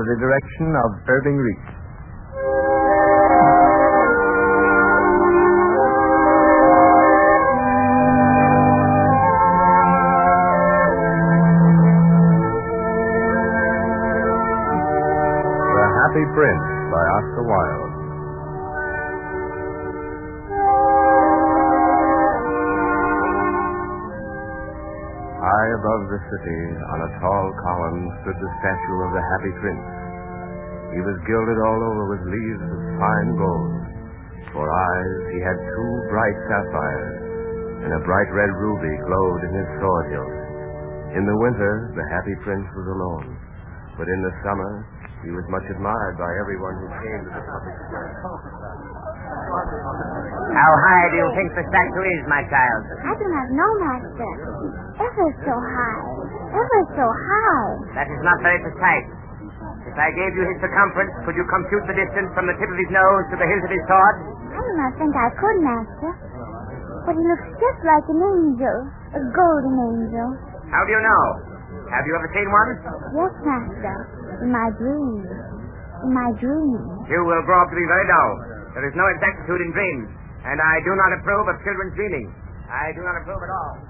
the direction of Irving Reese. The Happy Prince by Oscar Wilde. High above the city, on a tall column, stood the statue of the Happy Prince. He was gilded all over with leaves of fine gold. For eyes, he had 2 bright sapphires, and a bright red ruby glowed in his sword hilt. In the winter, the Happy Prince was alone, but in the summer, he was much admired by everyone who came to the public square. How high do you think the statue is, my child? I do not know, Master. Ever so high. Ever so high. That is not very precise. If I gave you his circumference, could you compute the distance from the tip of his nose to the hilt of his sword? I do not think I could, Master. But he looks just like an angel. A golden angel. How do you know? Have you ever seen one? Yes, Master. In my dreams. In my dreams. You will grow up to be very dull. There is no exactitude in dreams. And I do not approve of children's dreaming. I do not approve at all.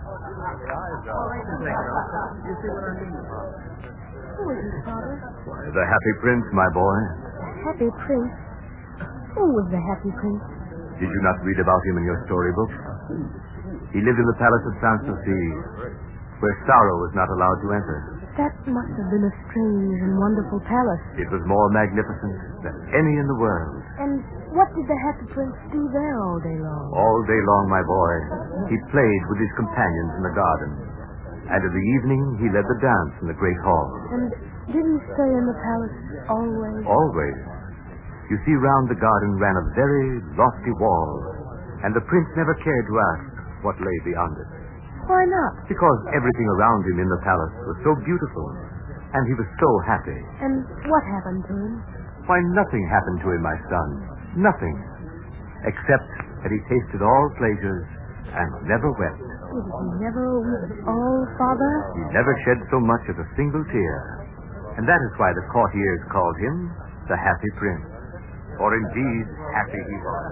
Who is this, Father? The Happy Prince, my boy. Happy Prince? Who was the Happy Prince? Did you not read about him in your storybook? He lived in the palace of Sanssouci, where sorrow was not allowed to enter. That must have been a strange and wonderful palace. It was more magnificent than any in the world. And what did the Happy Prince do there all day long? All day long, my boy, he played with his companions in the garden. And in the evening, he led the dance in the great hall. And did he stay in the palace always? Always. You see, round the garden ran a very lofty wall, and the prince never cared to ask what lay beyond it. Why not? Because everything around him in the palace was so beautiful, and he was so happy. And what happened to him? Why, nothing happened to him, my son. Nothing. Except that he tasted all pleasures and never wept. Did he never weep at all, Father? He never shed so much as a single tear. And that is why the courtiers called him the Happy Prince. For indeed, happy he was.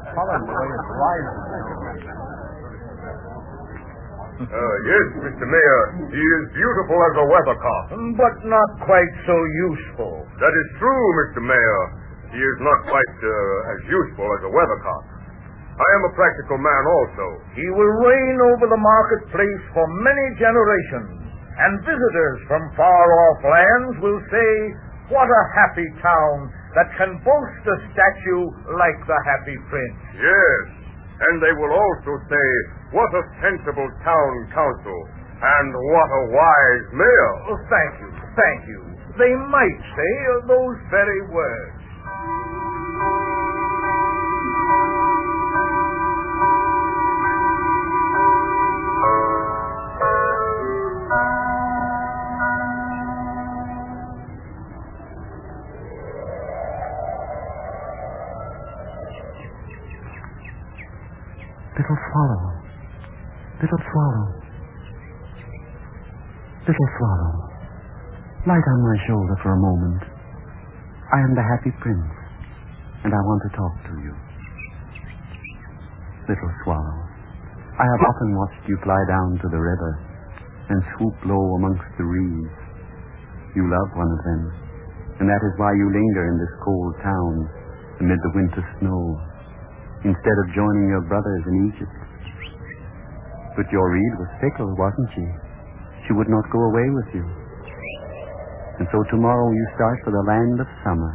Yes, Mr. Mayor, he is beautiful as a weathercock. But not quite so useful. That is true, Mr. Mayor. He is not quite as useful as a weathercock. I am a practical man also. He will reign over the marketplace for many generations, and visitors from far-off lands will say, what a happy town that can boast a statue like the Happy Prince. Yes, and they will also say, what a sensible town council, and what a wise mayor. Oh, thank you. They might say those very words. Little swallow, little swallow, little swallow, light on my shoulder for a moment. I am the Happy Prince, and I want to talk to you. Little swallow, I have often watched you fly down to the river and swoop low amongst the reeds. You love one of them, and that is why you linger in this cold town amid the winter snow, instead of joining your brothers in Egypt. But your reed was fickle, wasn't she? She would not go away with you. And so tomorrow you start for the land of summer.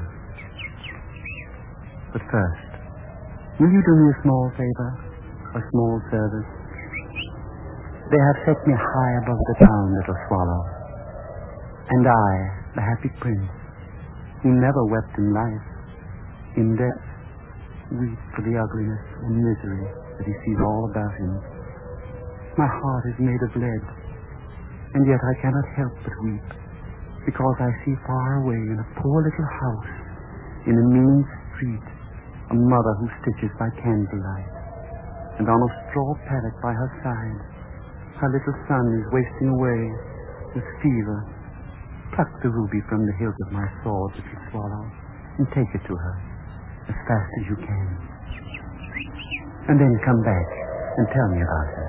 But first, will you do me a small favor? A small service? They have set me high above the town, little swallow. And I, the Happy Prince, who never wept in life, in death, weep for the ugliness and misery that he sees all about him. My heart is made of lead, and yet I cannot help but weep, because I see far away in a poor little house, in a mean street, a mother who stitches by candlelight, and on a straw paddock by her side, her little son is wasting away with fever, Pluck the ruby from the hilt of my sword, little swallow, and take it to her as fast as you can. And then come back and tell me about her.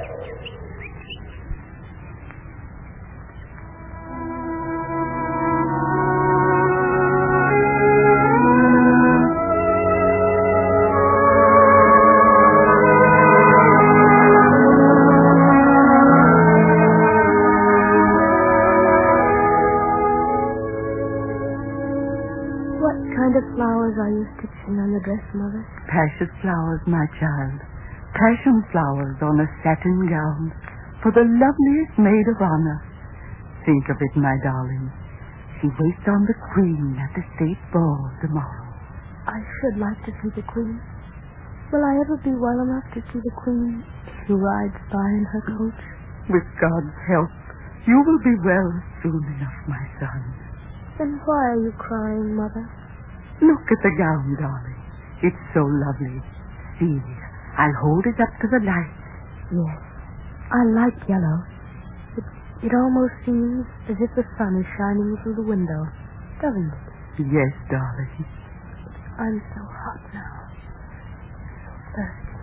Flowers are you stitching on the dress, Mother? Precious flowers, my child. Passion flowers on a satin gown for the loveliest maid of honor. Think of it, my darling. She waits on the Queen at the state ball tomorrow. I should like to see the Queen. Will I ever be well enough to see the Queen who rides by in her coach? With God's help, you will be well soon enough, my son. Then why are you crying, Mother? Look at the gown, darling. It's so lovely. See, I'll hold it up to the light. Yes, I like yellow. It almost seems as if the sun is shining through the window, doesn't it? Yes, darling. I'm so hot now. So thirsty.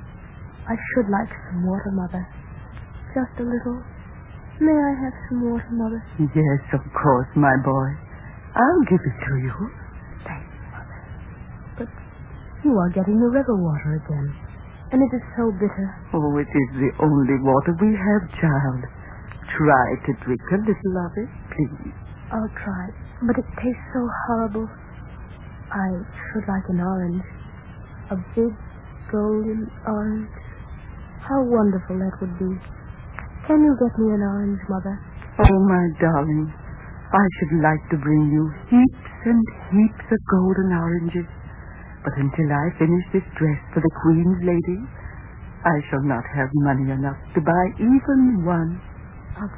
I should like some water, Mother. Just a little. May I have some water, Mother? Yes, of course, my boy. I'll give it to you. Thanks, Mother. But you are getting the river water again, and it is so bitter. Oh, it is the only water we have, child. Try to drink a little of it, please. I'll try, but it tastes so horrible. I should like an orange. A big, golden orange. How wonderful that would be. Can you get me an orange, Mother? Oh, my darling, I should like to bring you heaps and heaps of golden oranges. But until I finish this dress for the Queen's lady, I shall not have money enough to buy even one. A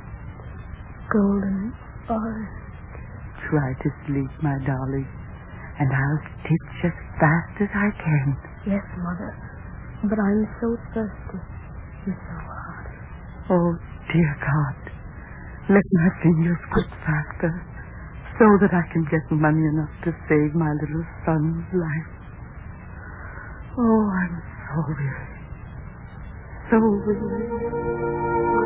golden orange. Try to sleep, my darling, and I'll stitch as fast as I can. Yes, Mother, but I'm so thirsty and so hot. Oh, dear God, let my fingers work faster so that I can get money enough to save my little son's life. Oh, I'm so weary. So weary.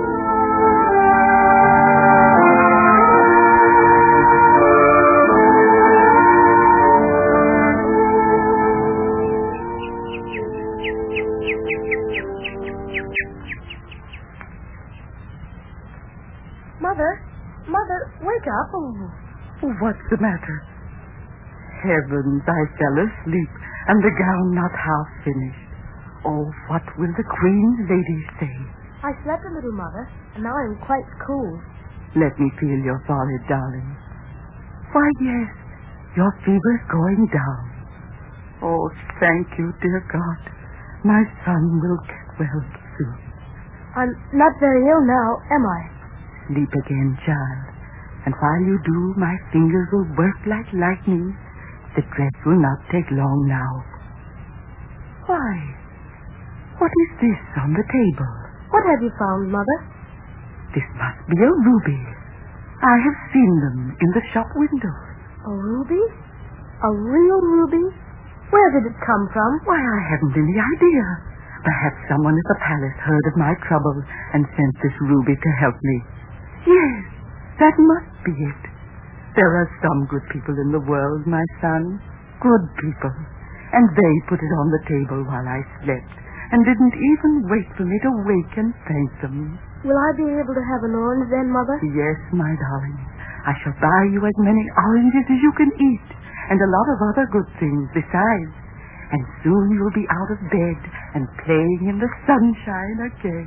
Mother, wake up. Oh, what's the matter? Heavens, I fell asleep, and the gown not half finished. Oh, what will the Queen's lady say? I slept a little, Mother, and now I'm quite cool. Let me feel your forehead, darling. Why, yes, your fever's going down. Oh, thank you, dear God. My son will get well soon. I'm not very ill now, am I? Sleep again, child. And while you do, my fingers will work like lightning. The dress will not take long now. Why? What is this on the table? What have you found, Mother? This must be a ruby. I have seen them in the shop windows. A ruby? A real ruby? Where did it come from? Why, I haven't any idea. Perhaps someone at the palace heard of my trouble and sent this ruby to help me. Yes, that must be it. There are some good people in the world, my son. Good people. And they put it on the table while I slept and didn't even wait for me to wake and thank them. Will I be able to have an orange then, Mother? Yes, my darling. I shall buy you as many oranges as you can eat and a lot of other good things besides. And soon you'll be out of bed and playing in the sunshine again.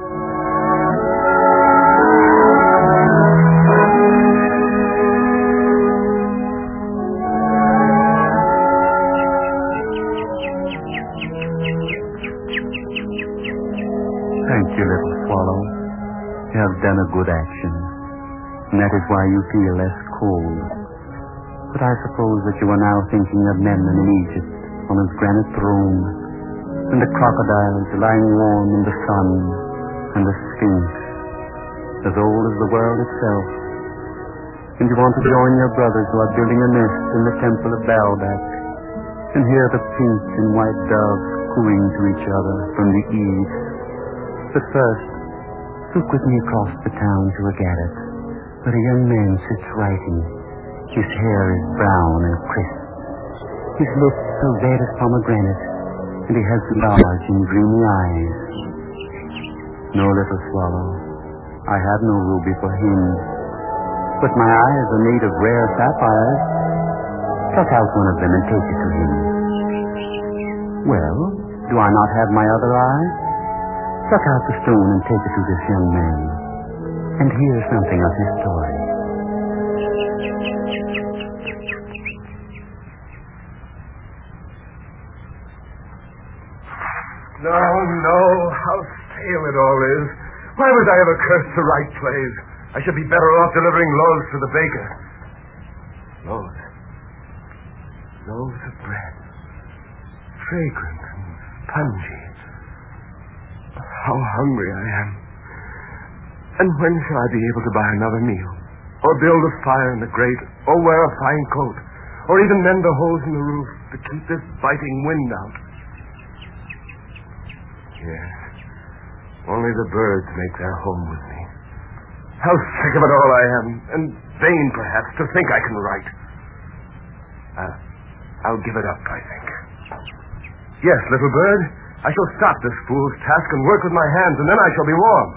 Thank you, little swallow. You have done a good action, and that is why you feel less cold. But I suppose that you are now thinking of Memnon in Egypt on his granite throne, and the crocodiles lying warm in the sun, and the Sphinx, as old as the world itself. and you want to join your brothers who are building a nest in the temple of Baalbec, and hear the pink and white doves cooing to each other from the east. But first, look with me across the town to a garret, where a young man sits writing. His hair is brown and crisp. His lips are red as pomegranate, and he has large and dreamy eyes. No, little swallow, I have no ruby for him, but my eyes are made of rare sapphires. Pluck out one of them and take it to him. Well, do I not have my other eye? Pluck out the stone and take it to this young man, and hear something of his story. No, how stale it all is. Why was I ever cursed to write plays? I should be better off delivering loaves to the baker. Loaves of bread. Fragrant and spongy. How hungry I am. And when shall I be able to buy another meal? Or build a fire in the grate? Or wear a fine coat? Or even mend the holes in the roof to keep this biting wind out? Yes. Only the birds make their home with me. How sick of it all I am, and vain, perhaps, to think I can write. I'll give it up, I think. Yes, little bird, I shall stop this fool's task and work with my hands, and then I shall be warm.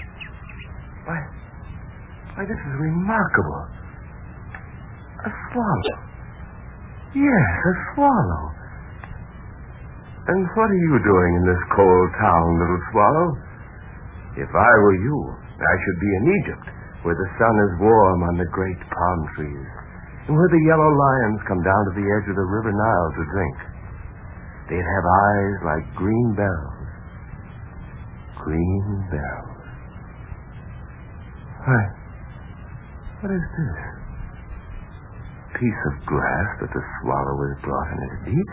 Why, this is remarkable. A swallow. Yes, a swallow. And what are you doing in this cold town, little swallow? If I were you, I should be in Egypt, where the sun is warm on the great palm trees, and where the yellow lions come down to the edge of the river Nile to drink. They'd have eyes like green bells. Green bells. Why, what is this? Piece of glass that the swallow has brought in his beak?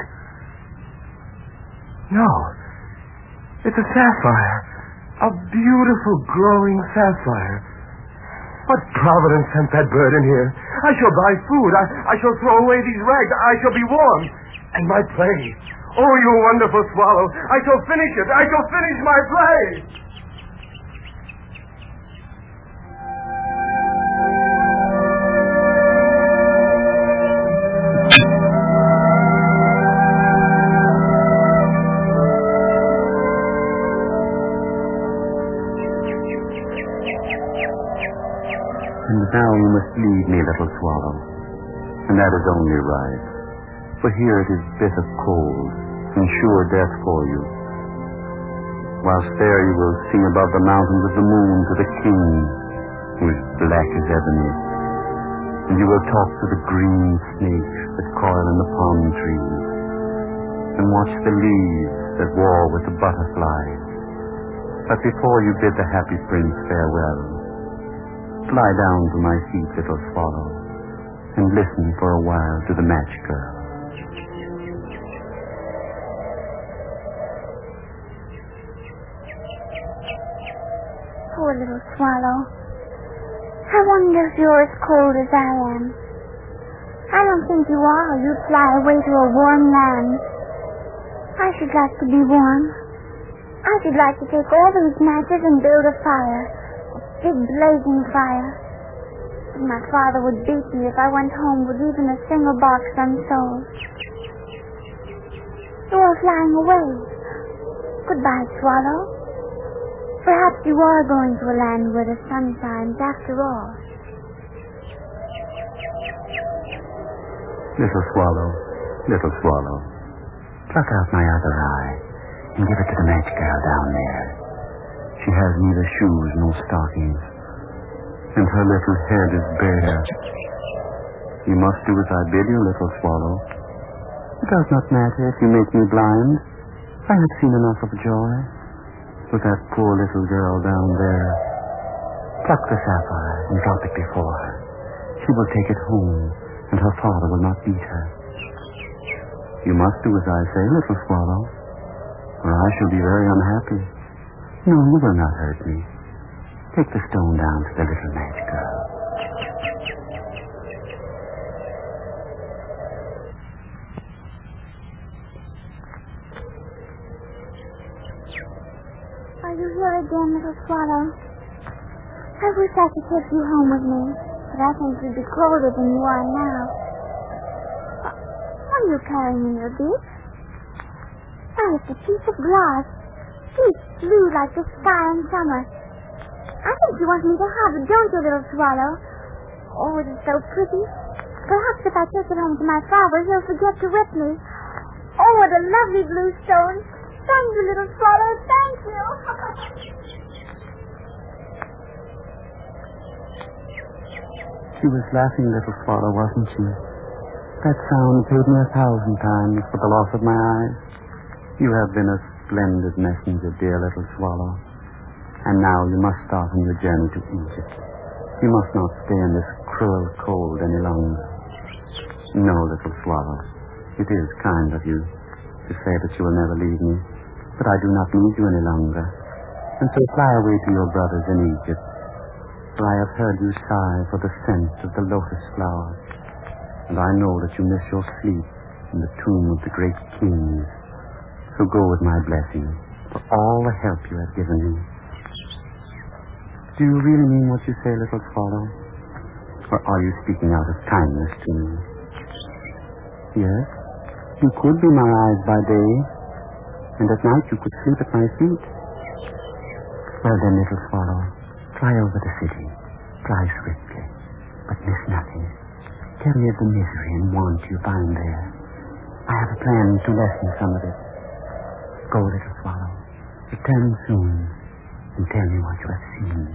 No, it's a sapphire. A beautiful, glowing sapphire. What providence sent that bird in here? I shall buy food. I shall throw away these rags. I shall be warm. And my play. Oh, you wonderful swallow. I shall finish it. I shall finish my play. And now you must leave me, little swallow, and that is only right, for here it is bitter cold, and sure death for you. Whilst there you will sing above the mountains of the moon to the king, who is black as ebony, and you will talk to the green snakes that coil in the palm trees, and watch the leaves that war with the butterflies. But before you bid the happy prince farewell, fly down to my feet, little swallow, and listen for a while to the match girl. Poor little swallow. I wonder if you're as cold as I am. I don't think you are. You'd fly away to a warm land. I should like to be warm. I should like to take all those matches and build a fire. Big blazing fire. But my father would beat me if I went home with even a single box unsold. You are flying away. Goodbye, swallow. Perhaps you are going to a land where the sun shines after all. Little swallow, pluck out my other eye and give it to the match girl down there. She has neither shoes nor stockings, and her little head is bare. You must do as I bid you, little swallow. It does not matter if you make me blind. I have seen enough of joy with that poor little girl down there. Pluck the sapphire and drop it before her. She will take it home, and her father will not beat her. You must do as I say, little swallow, or I shall be very unhappy. No, you will not hurt me. Take the stone down to the little match girl. here again, little swallow. I wish I could take you home with me, but I think you'd be colder than you are now. What are you carrying in your beak? Why, it's a piece of glass. Deep blue like the sky in summer. I think you want me to have it, don't you, little swallow? Oh, it is so pretty. Perhaps if I take it home to my father, he'll forget to whip me. Oh, what a lovely blue stone. Thank you, little swallow. Thank you. She was laughing, little swallow, wasn't she? That sound paid me 1,000 times for the loss of my eyes. You have been a splendid messenger, dear little swallow. And now you must start on your journey to Egypt. You must not stay in this cruel cold any longer. No, little swallow. It is kind of you to say that you will never leave me, but I do not need you any longer. And so fly away to your brothers in Egypt, for I have heard you sigh for the scent of the lotus flower, and I know that you miss your sleep in the tomb of the great kings. So go with my blessing for all the help you have given me. Do you really mean what you say, little swallow? Or are you speaking out of kindness to me? Yes, you could be my eyes by day, and at night you could sleep at my feet. Well then, little swallow, fly over the city. Fly swiftly, but miss nothing. Tell me of the misery and want you find there. I have a plan to lessen some of it. Go, little swallow. Return soon and tell me what you have seen.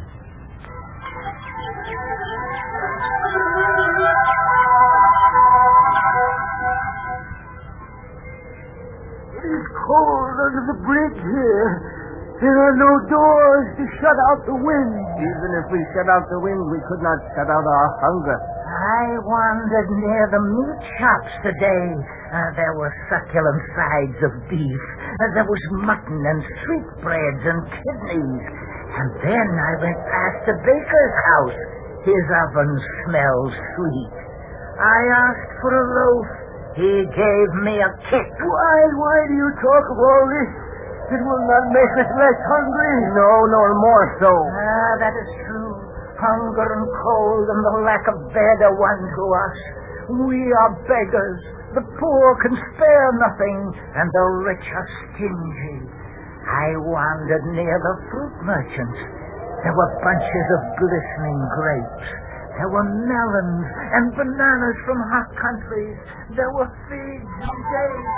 It is cold under the bridge here. There are no doors to shut out the wind. Even if we shut out the wind, we could not shut out our hunger. I wandered near the meat shops today. There were succulent sides of beef. There was mutton and sweetbreads and kidneys. And then I went past the baker's house. His oven smelled sweet. I asked for a loaf. He gave me a kick. Why do you talk of all this? It will not make us less hungry. No, nor more so. That is true. Hunger and cold and the lack of bed are one to us. We are beggars. The poor can spare nothing, and the rich are stingy. I wandered near the fruit merchants. There were bunches of glistening grapes. There were melons and bananas from hot countries. There were figs and dates.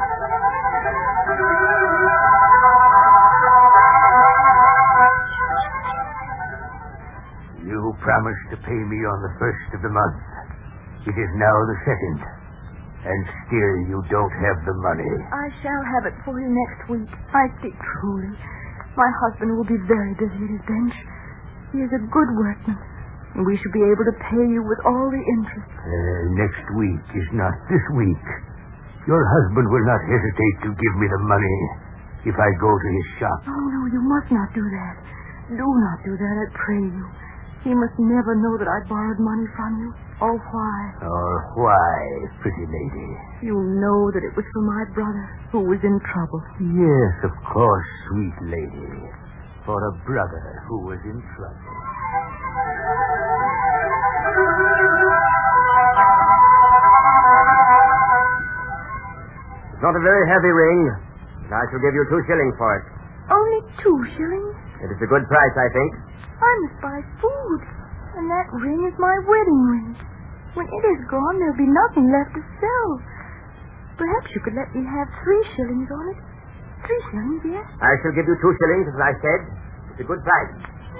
You promised to pay me on the 1st of the month. It is now the 2nd. And still you don't have the money. I shall have it for you next week. I speak truly. My husband will be very busy at his bench. He is a good workman, and we shall be able to pay you with all the interest. Next week is not this week. Your husband will not hesitate to give me the money if I go to his shop. Oh, no, you must not do that. Do not do that, I pray you. He must never know that I borrowed money from you. Oh, why? Oh, why, pretty lady? You know that it was for my brother, who was in trouble. Yes, of course, sweet lady. For a brother who was in trouble. It's not a very heavy ring. I shall give you 2 shillings for it. Only 2 shillings? It is a good price, I think. I must buy food, and that ring is my wedding ring. When it is gone, there'll be nothing left to sell. Perhaps you could let me have 3 shillings on it. 3 shillings, yes? I shall give you 2 shillings, as I said. It's a good price.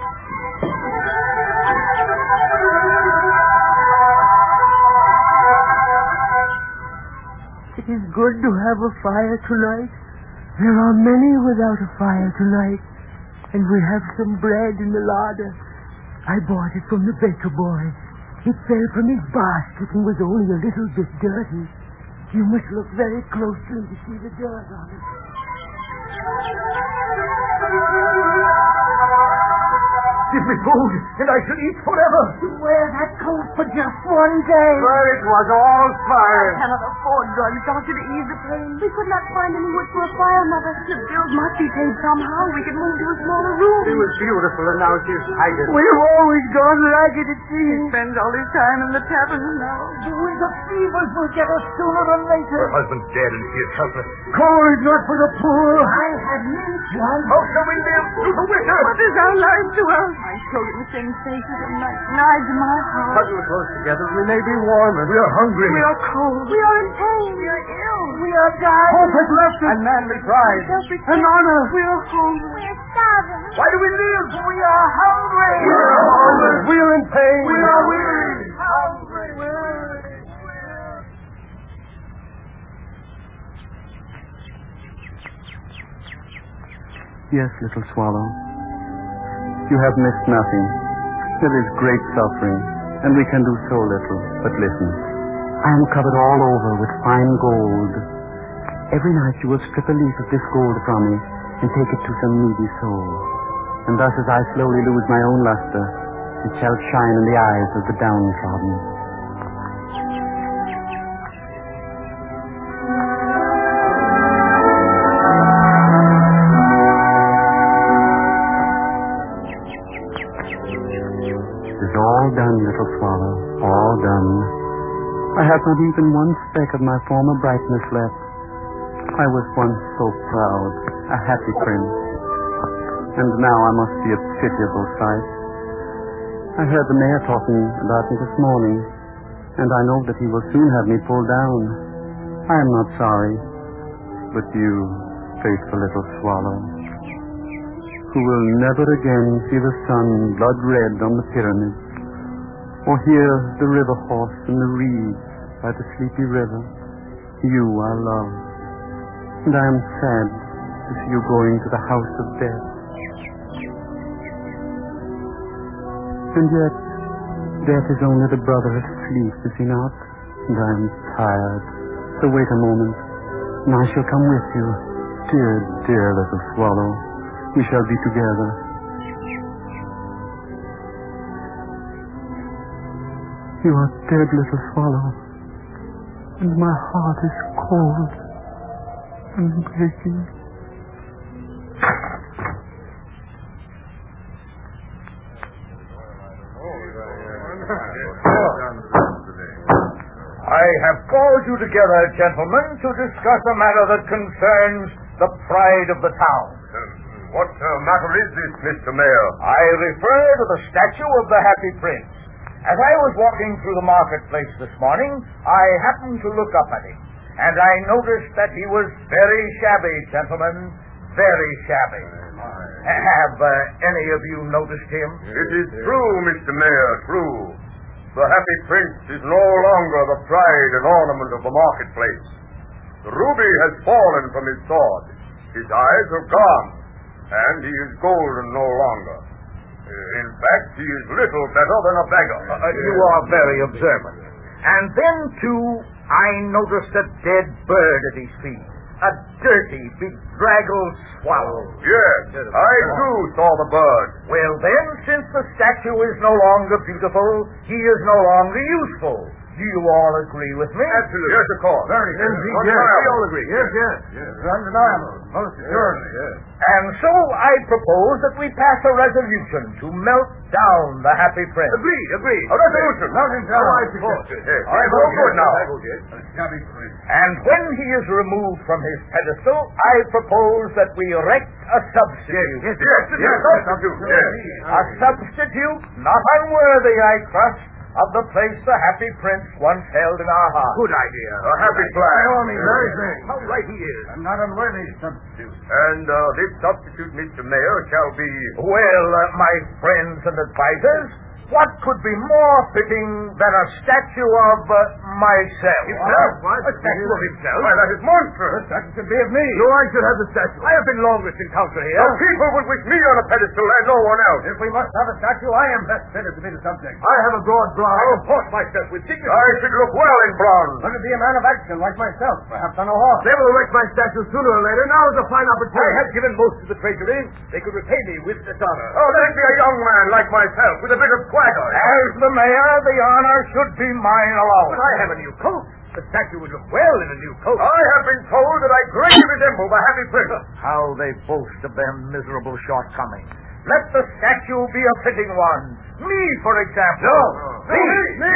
It is good to have a fire tonight. There are many without a fire tonight. And we have some bread in the larder. I bought it from the baker boy. It fell from his basket and was only a little bit dirty. You must look very closely to see the dirt on it. Give me food, and I shall eat forever. Wear that coat for just one day. But it was all fire. I cannot afford more drugs, Doctor, to ease the pain. We could not find any wood for a fire, Mother. The bills must be paid somehow. We could move to a smaller room. She was beautiful, and now she's haggard. We've always gone ragged, it He seems. spends all his time in the tavern now. The fevers will get us sooner or later. Her husband's dead and she is helpless. Coal is not for the poor. I have meant one. How shall we live through the winter? What is our life to us? My children sing faces and knives in my heart. Huddle close together. We may be warmer. We are hungry. We are cold. We are in pain. We are ill. We are dying. Hope has left us. And manly pride. And honor. We are hungry. We're starving. Why do we live? We are hungry. We are in pain. We are weary. Yes, little swallow. You have missed nothing. There is great suffering, and we can do so little. But listen. I am covered all over with fine gold. Every night you will strip a leaf of this gold from me and take it to some needy soul. And thus as I slowly lose my own luster, it shall shine in the eyes of the downtrodden. All done, little swallow, all done. I have not even one speck of my former brightness left. I was once so proud, a happy prince, and now I must be a pitiable sight. I heard the mayor talking about me this morning, and I know that he will soon have me pulled down. I am not sorry, but you, faithful little swallow, who will never again see the sun blood red on the pyramids, or hear the river horse in the reeds by the sleepy river. You I love, and I am sad to see you going to the house of death. And yet, death is only the brother of sleep, is he not? And I am tired. So wait a moment, and I shall come with you. Dear, dear little swallow, we shall be together. You are dead, little swallow, and my heart is cold and breaking. I have called you together, gentlemen, to discuss a matter that concerns the pride of the town. What matter is this, Mr. Mayor? I refer to the statue of the Happy Prince. As I was walking through the marketplace this morning, I happened to look up at him, and I noticed that he was very shabby, gentlemen, very shabby. Have any of you noticed him? It is true, Mr. Mayor, true. The Happy Prince is no longer the pride and ornament of the marketplace. The ruby has fallen from his sword. His eyes are gone, and he is golden no longer. In fact, he is little better than a beggar. You are very observant. And then, too, I noticed a dead bird at his feet. A dirty, bedraggled swallow. Yes, I too saw the bird. Well, then, since the statue is no longer beautiful, he is no longer useful. Do you all agree with me? Absolutely. Yes, of course. Very good. Yes, we all agree. Yes. Undeniable. Most assuredly. Yes. And so I propose that we pass a resolution to melt down the Happy Prince. Agreed. A resolution. Melting down. I suppose. Yes. I vote good now. And when he is removed from his pedestal, I propose that we erect a substitute. Yes. Substitute. Yes. A substitute not unworthy, I trust, of the place the Happy Prince once held in our hearts. Good idea. A happy plan. Very thing. How right he is. I'm not unworthy substitute. And this substitute, Mr. Mayor, shall be... Well, my friends and advisors, what could be more fitting than a statue of myself? Himself? What? A statue of himself? Why, that is monstrous. The statue should be of me. No, I should have the statue. I have been longest in council here. The people would wish me on a pedestal and no one else. If we must have a statue, I am best fitted to be the subject. I have a broad brow. I comport myself with dignity. I should look well in bronze. Let me be a man of action like myself, perhaps on a horse. They will erect my statue sooner or later. Now is a fine opportunity. I have given most to the treasury. They could repay me with dishonor. Oh, let it be a young man like myself with a bit of swagger. As the mayor, the honor should be mine alone. But I have a new coat. The statue would look well in a new coat. I have been told that I greatly resemble the Happy Prince. How they boast of their miserable shortcomings. Let the statue be a fitting one. Me, for example. No. Me.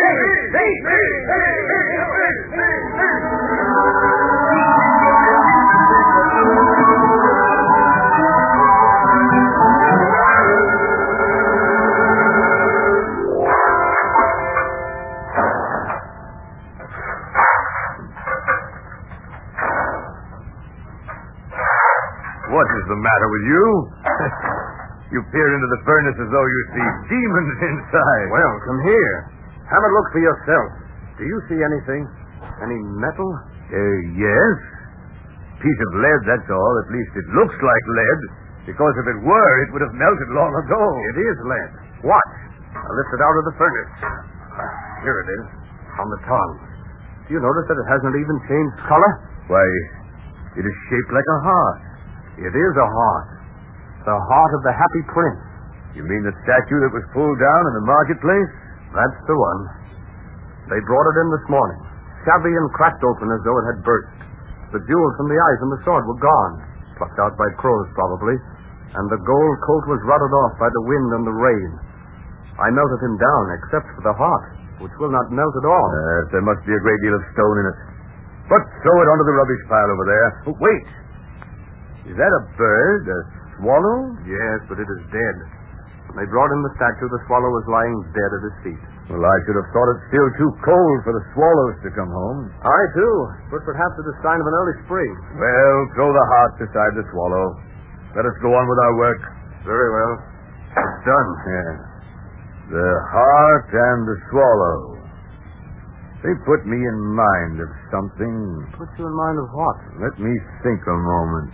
What is the matter with you? You peer into the furnace as though you see demons inside. Well, come here. Have a look for yourself. Do you see anything? Any metal? Yes. Piece of lead, that's all. At least it looks like lead. Because if it were, it would have melted long ago. It is lead. Watch. I lift it out of the furnace. Here it is. On the tongue. Do you notice that it hasn't even changed color? Why, it is shaped like a heart. It is a heart. The heart of the Happy Prince. You mean the statue that was pulled down in the marketplace? That's the one. They brought it in this morning, shabby and cracked open as though it had burst. The jewels from the eyes and the sword were gone, plucked out by crows probably, and the gold coat was rotted off by the wind and the rain. I melted him down, except for the heart, which will not melt at all. There must be a great deal of stone in it. But throw it onto the rubbish pile over there. Oh, wait. Is that a bird? A swallow? Yes, but it is dead. When they brought in the statue, the swallow was lying dead at his feet. Well, I should have thought it still too cold for the swallows to come home. I, too. But perhaps it is a sign of an early spring. Well, throw the heart beside the swallow. Let us go on with our work. Very well. It's done. Yeah. The heart and the swallow. They put me in mind of something. Put you in mind of what? Let me think a moment.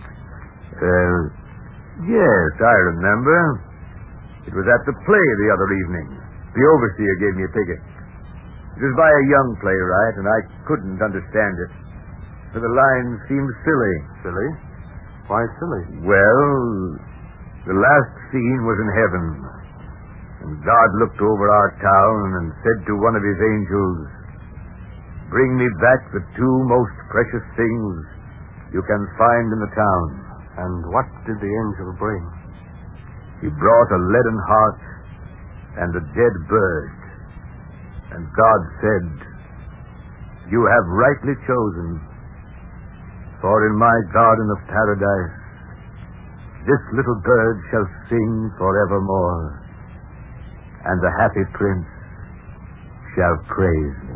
Yes, I remember. It was at the play the other evening. The overseer gave me a ticket. It was by a young playwright, and I couldn't understand it. For the lines seemed silly. Silly? Why silly? Well, the last scene was in heaven. And God looked over our town and said to one of his angels, "Bring me back the two most precious things you can find in the town." And what did the angel bring? He brought a leaden heart and a dead bird. And God said, "You have rightly chosen, for in my garden of paradise this little bird shall sing forevermore, and the Happy Prince shall praise me."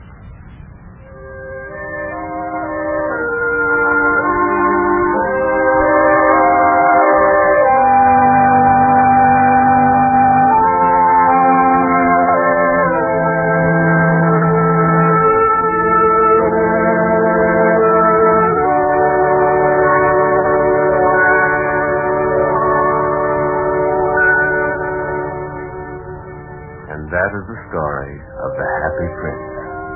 That is the story of the Happy Prince.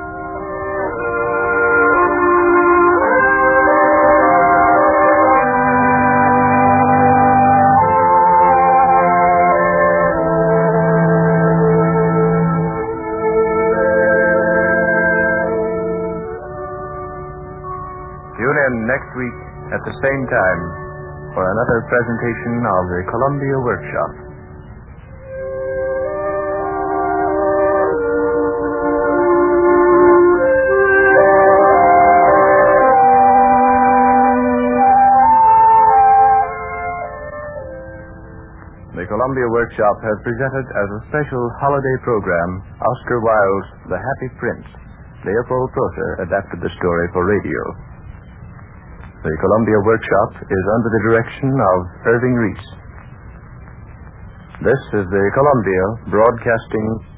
Tune in next week at the same time for another presentation of the Columbia Workshop. The Columbia Workshop has presented as a special holiday program Oscar Wilde's The Happy Prince. Leopold Prosser adapted the story for radio. The Columbia Workshop is under the direction of Irving Reese. This is the Columbia Broadcasting